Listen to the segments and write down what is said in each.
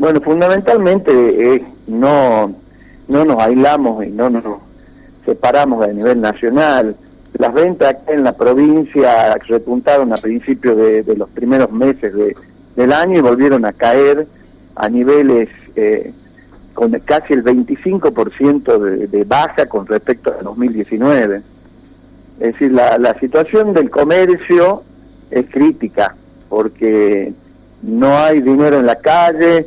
Bueno, fundamentalmente no nos aislamos y no nos separamos a nivel nacional. Las ventas acá en la provincia repuntaron a principios de los primeros meses del año y volvieron a caer a niveles con casi el 25% de baja con respecto a 2019. Es decir, la situación del comercio es crítica porque no hay dinero en la calle.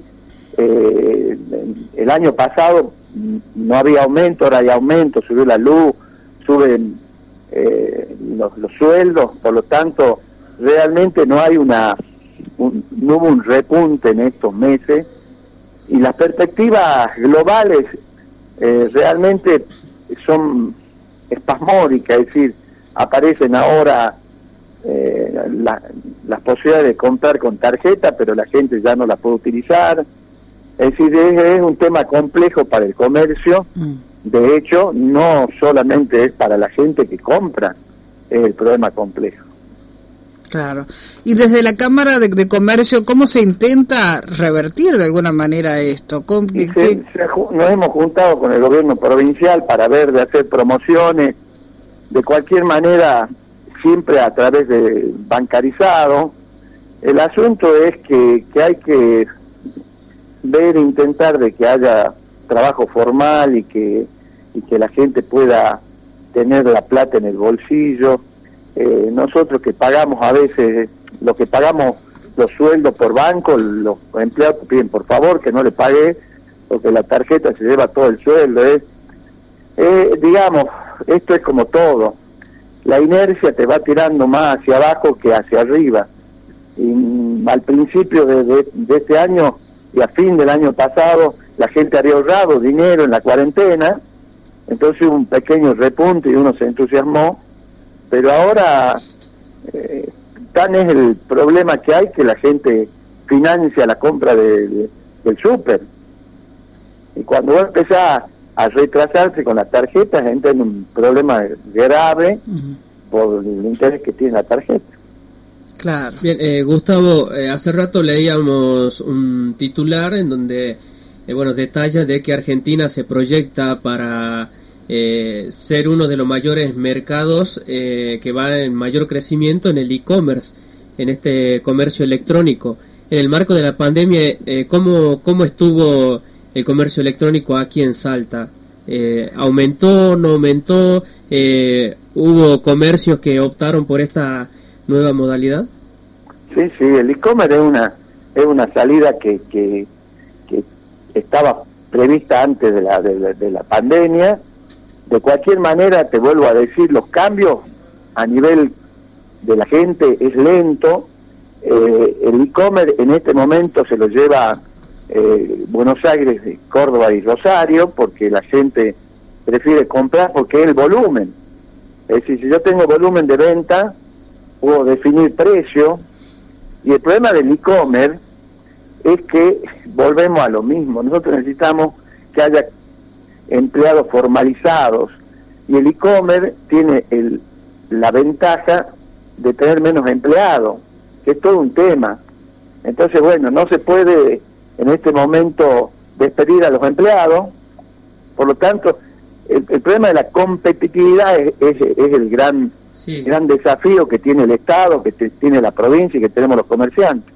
El año pasado no había aumento, ahora hay aumento, subió la luz, suben los sueldos, por lo tanto realmente no hay no hubo un repunte en estos meses, y las perspectivas globales realmente son espasmódicas, es decir, aparecen ahora las posibilidades de comprar con tarjeta, pero la gente ya no la puede utilizar. Es decir, es un tema complejo para el comercio. De hecho, no solamente es para la gente que compra, es el problema complejo. Claro. Y desde la Cámara de Comercio, ¿cómo se intenta revertir de alguna manera esto? Nos hemos juntado con el gobierno provincial para ver de hacer promociones, de cualquier manera, siempre a través de bancarizado. El asunto es que hay que ver e intentar de que haya trabajo formal y que la gente pueda tener la plata en el bolsillo. Nosotros que pagamos a veces, lo que pagamos los sueldos por banco, los empleados piden por favor que no le pague, porque la tarjeta se lleva todo el sueldo. Digamos, esto es como todo, la inercia te va tirando más hacia abajo que hacia arriba. Y al principio de este año y a fin del año pasado, la gente había ahorrado dinero en la cuarentena, entonces hubo un pequeño repunte y uno se entusiasmó, pero ahora tan es el problema que hay que la gente financia la compra del súper. Y cuando vos empezás a retrasarse con las tarjetas, entra en un problema grave por el interés que tiene la tarjeta. Claro. Bien, Gustavo, hace rato leíamos un titular en donde, detalla de que Argentina se proyecta para ser uno de los mayores mercados que va en mayor crecimiento en el e-commerce, en este comercio electrónico. En el marco de la pandemia, ¿cómo estuvo el comercio electrónico aquí en Salta? ¿Aumentó, no aumentó? ¿Hubo comercios que optaron por esta nueva modalidad? Sí, el e-commerce es una salida que estaba prevista antes de la pandemia. De cualquier manera, te vuelvo a decir, los cambios a nivel de la gente es lento. El e-commerce en este momento se lo lleva Buenos Aires, Córdoba y Rosario, porque la gente prefiere comprar porque es el volumen. Es decir, si yo tengo volumen de venta, puedo definir precio. Y el problema del e-commerce es que volvemos a lo mismo. Nosotros necesitamos que haya empleados formalizados, y el e-commerce tiene la ventaja de tener menos empleados, que es todo un tema. Entonces, no se puede en este momento despedir a los empleados, por lo tanto, el problema de la competitividad es el gran desafío que tiene el Estado, que tiene la provincia y que tenemos los comerciantes.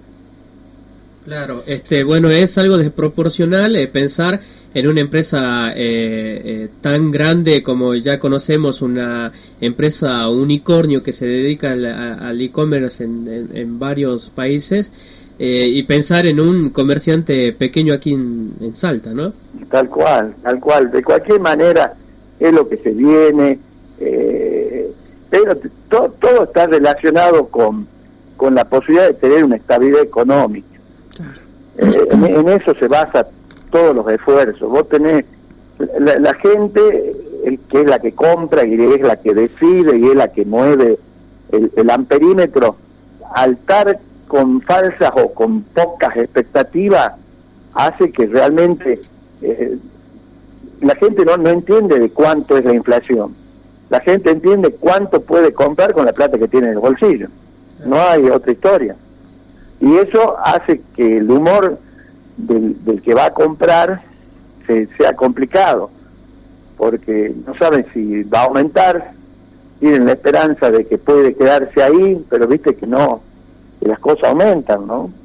Claro, es algo desproporcional pensar en una empresa tan grande como ya conocemos, una empresa unicornio que se dedica al e-commerce en varios países, y pensar en un comerciante pequeño aquí en Salta, ¿no? Tal cual. De cualquier manera es lo que se viene, pero todo está relacionado con la posibilidad de tener una estabilidad económica. En eso se basa todos los esfuerzos. Vos tenés la gente, que es la que compra y es la que decide y es la que mueve el amperímetro, al estar con falsas o con pocas expectativas, hace que realmente la gente no entiende de cuánto es la inflación. La gente entiende cuánto puede comprar con la plata que tiene en el bolsillo. No hay otra historia. Y eso hace que el humor del que va a comprar sea complicado, porque no saben si va a aumentar, tienen la esperanza de que puede quedarse ahí, pero viste que no, que las cosas aumentan, ¿no?